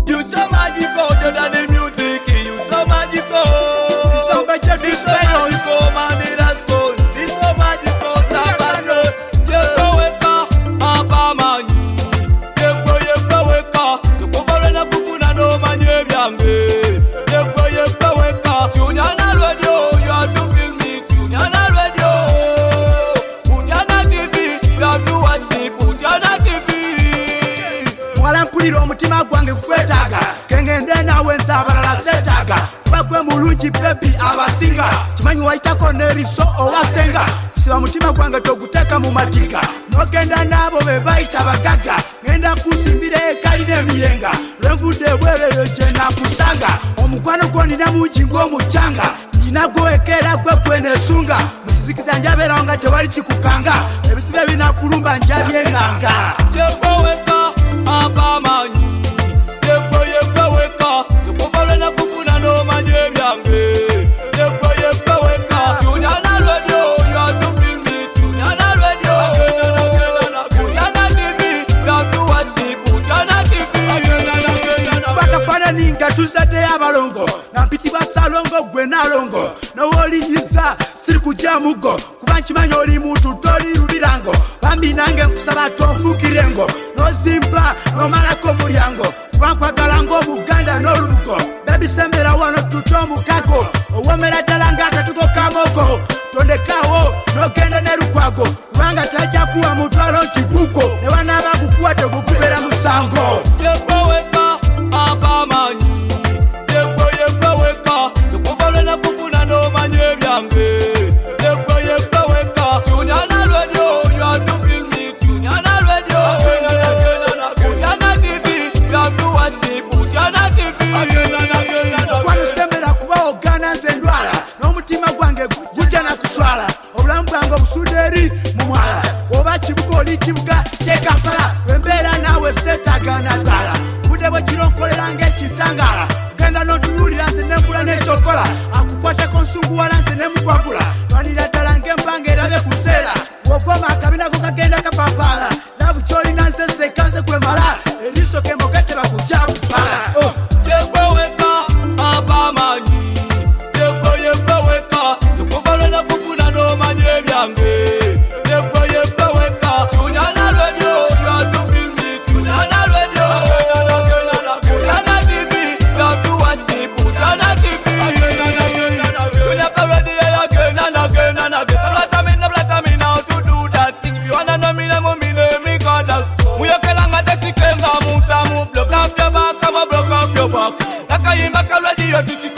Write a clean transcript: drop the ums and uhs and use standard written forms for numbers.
You so magical, you're than the music. You so magical. You so magical, man, it has gone. You so magical, Sabano. You go weka, abamani. You go weka. You go barena kupuna no manye byange. You go weka. Tunyana radio, you are to feel me. Tunyana radio. Putana TV, you have to watch me. Putana TV. Mwala mpulira omutima gwange kukwetaaga kengende nawe nsabalala seetaaga bakwe mulungi bebi abasinga kimanyi wayitako n'eriso owasenga kisiba mutima gwange toguteeka mu matiga n'ogenda n'abo be bayita bagagga ngenda kusimbira ekali n'emiyenga lwenvudde ebwereyo gye nakusanga omukwano gwo nina mungi ng'omucanga nagwekera gwe nesunga mukizikiza njabeerawo nga tewali kikukanga ebisibe binakulumba njabyeŋŋanga yekweweka abamanyi yekweweka tukubalena kufuna n'omanya ebyange yekweweka tunyana radio yatufilmi tunyana radio tunyana tv yatuwati tunyana tv bakafanani nga tuzaddeyo abalongo nampitibwa salongo gwe nalongo nowolinyiza siri kujja muggo kuba nkimanyi oli muntu toli lubirango bambi nange nkusaba tonfuukirengo nozimba nomalako omulyango kuba nkwagala ng'omuganda n'olugo bebisembera wano tuta omukago owomera ddala ng'akatugo kamogo tondekawo n'ogenda ne lukwago kubanga tajja kuwa mutwalo nti gugo ne wanaaba gukuwa tegukubera musango yekweweka abamanyi yekweweka tukubalena kufuna n'omanya ebyange yekweweka tunyana radio yatufilmi tunyana radio tunyana tv yatuwati tunyana tv kwalusembera kuba ogana nze ndwala n'omutima gwange gujja nakuswala obulamu bwange obusudde eri mu mwala oba kibuga oli kibuga kyekampala wembeera naawe seetagana ddala budde bwe kiro nkolera ng'ekitangala genda n'otunuulira nze nembula n'ekyokola akukwateko nsunguwala nze nemukwagula twanira ddala ng'embanga erabe ku seera bw'okoma akabina ko kagenda kapapaala labu kyolina nze sekanze kwemala eriiso kemogete bakujja kupala yekweweka abamanyi yekweweka tukubalena kufuna n'omanya ebyange yekweweka tunyana radio yatufilmi tunyana radio tunyana tv yatuwati tunyana tv tunyaka radio yagenda nagenda nage blatamina how to do that thing if you wanna know me name me goddess muyokelanga tesikenga mutamu block up your back, I'ma block up your back. Nakayimba ka radio